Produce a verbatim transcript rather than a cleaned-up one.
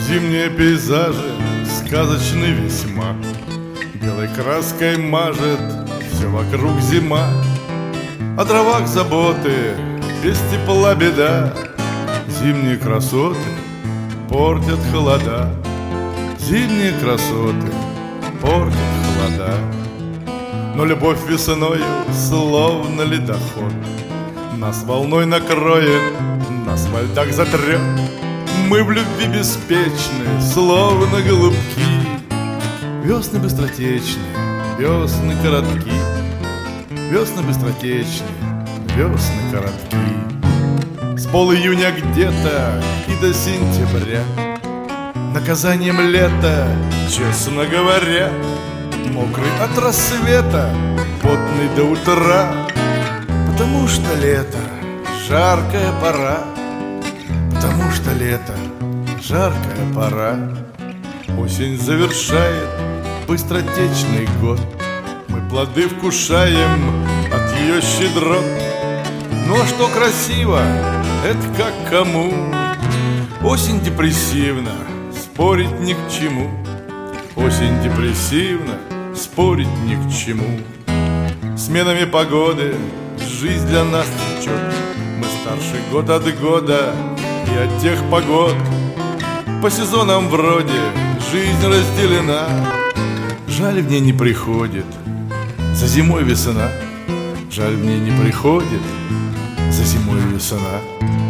Зимние пейзажи сказочны весьма, белой краской мажет все вокруг зима. О травах заботы, без тепла беда, зимние красоты портят холода. Зимние красоты портят холода. Но любовь весною, словно ледоход, нас волной накроет, нас во льдах затрет. Мы в любви беспечны, словно голубки. Весны быстротечны, весны коротки. Весны быстротечны, весны коротки. С пол июня где-то и до сентября наказанием лета, честно говоря. Мокрый от рассвета, потный до утра, потому что лето — жаркая пора. Потому что лето — жаркая пора. Осень завершает быстротечный год. Мы плоды вкушаем от ее щедрот. Ну а что красиво, это как кому. Осень депрессивна, спорить ни к чему. Осень депрессивна, спорить ни к чему. Сменами погоды жизнь для нас течет. Мы старше год от года и от тех погод. По сезонам вроде жизнь разделена. Жаль, в ней не приходит за зимой весна. Жаль, в ней не приходит за зимой весна.